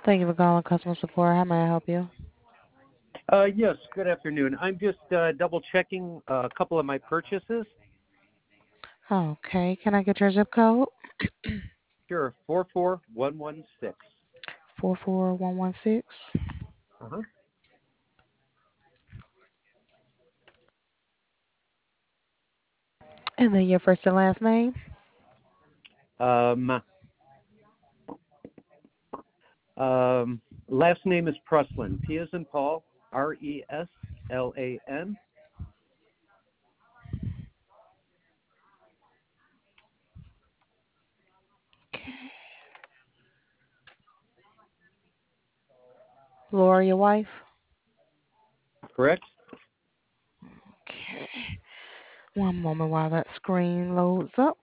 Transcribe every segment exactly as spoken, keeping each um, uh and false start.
Thank you for calling customer support. How may I help you? Uh, yes, good afternoon. I'm just uh, double checking a couple of my purchases. Okay, can I get your zip code? Sure, four four one one six. four four one one six. Uh-huh. And then your first and last name? Um, um, Last name is Preslan. P as in Paul, R E S L A N. Laura, your wife? Correct? Okay. One moment while that screen loads up.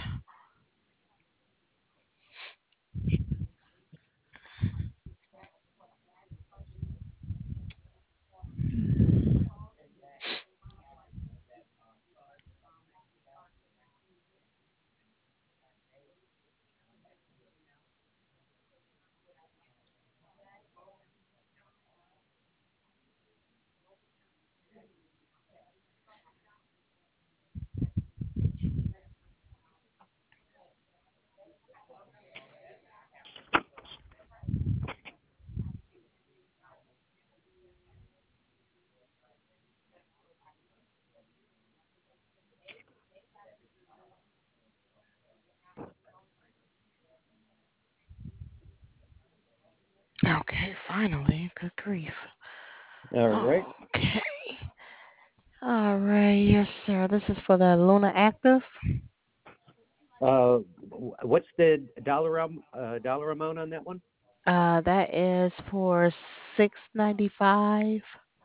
Okay, finally. Good grief. All right. Okay. All right, yes, sir. This is for the Luna Active. Uh, what's the dollar um, uh, dollar amount on that one? Uh, that is for six ninety five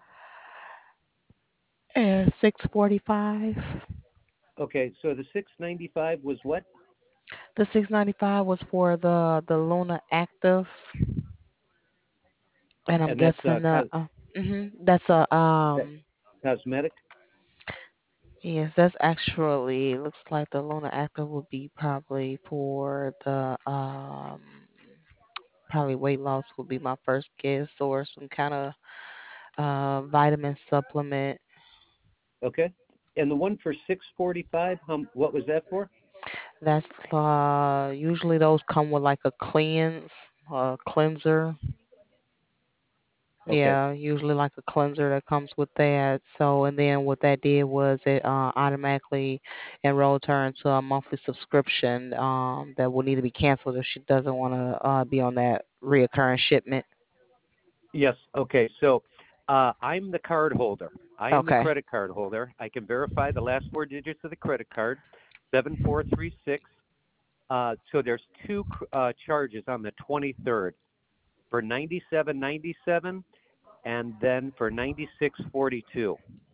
and six forty five. Okay, so the six ninety five was what? The six ninety five was for the the Luna Active, and I'm And that's uh, guessing uh, cos- uh hmm that's a that um cosmetic. yes, that's actually looks like the Luna Active would be probably for the um probably weight loss would be my first guess, or some kind of uh vitamin supplement. Okay. And the one for six forty five. Um, what was that for? That's uh usually those come with like a cleanse, uh cleanser. Okay. Yeah, usually like a cleanser that comes with that. So, and then what that did was it uh, automatically enrolled her into a monthly subscription um, that will need to be canceled if she doesn't want to uh, be on that reoccurring shipment. Yes. Okay. So uh, I'm the card holder. I am the Okay. credit card holder. I can verify the last four digits of the credit card, seven four three six. Uh, so there's two uh, charges on the twenty-third for ninety-seven ninety-seven and then for ninety-six forty-two.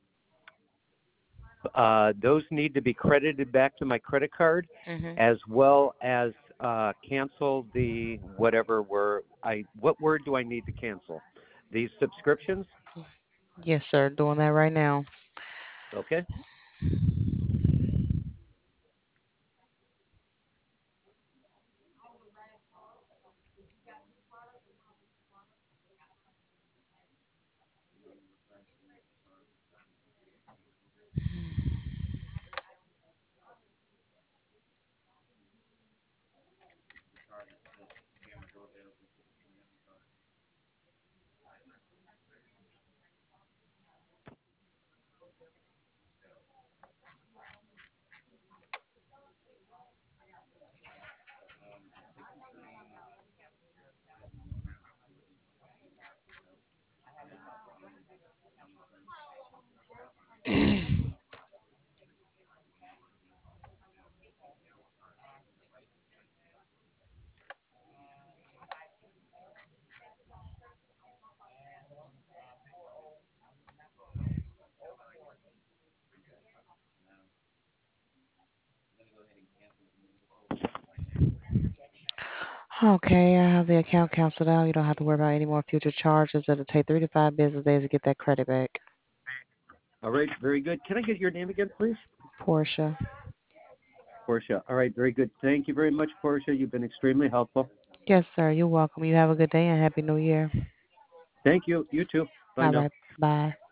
Uh, those need to be credited back to my credit card, Mhm. as well as uh, cancel the whatever were I. What word do I need to cancel? These subscriptions. Yes, sir. Doing that right now. Okay. Okay, I have the account canceled out. You don't have to worry about any more future charges. It'll take three to five business days to get that credit back. All right. Very good. Can I get your name again, please? Portia. Portia. All right. Very good. Thank you very much, Portia. You've been extremely helpful. Yes, sir. You're welcome. You have a good day and happy new year. Thank you. You too. Bye All now. right. Bye.